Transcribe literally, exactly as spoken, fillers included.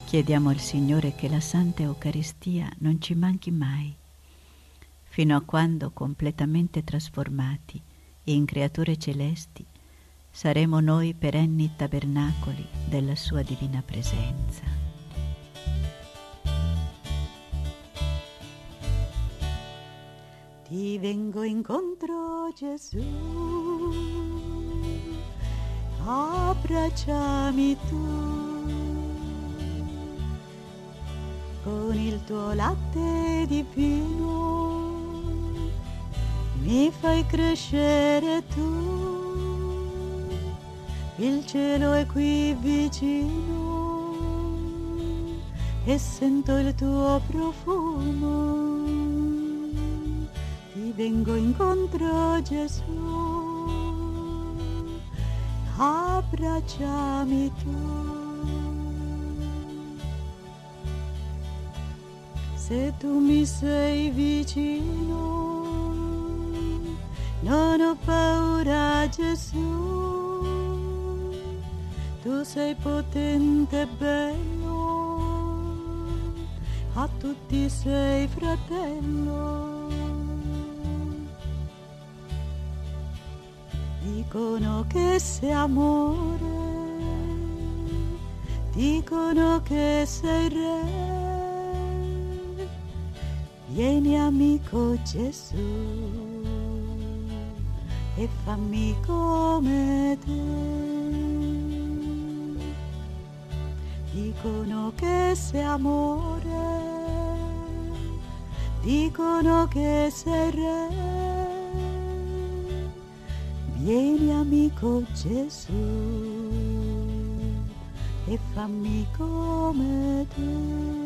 Chiediamo al Signore che la Santa Eucaristia non ci manchi mai, fino a quando, completamente trasformati in creature celesti, saremo noi perenni tabernacoli della sua divina presenza. Ti vengo incontro, Gesù, abbracciami tu, con il tuo latte divino mi fai crescere tu, il cielo è qui vicino e sento il tuo profumo. Ti vengo incontro, Gesù, abbracciami tu. Se tu mi sei vicino, non ho paura, Gesù, tu sei potente e bello, a tutti sei fratello. Dicono che sei amore, dicono che sei re. Vieni amico Gesù e fammi come te. Dicono che sei amore, dicono che sei re. Vieni amico Gesù e fammi come te.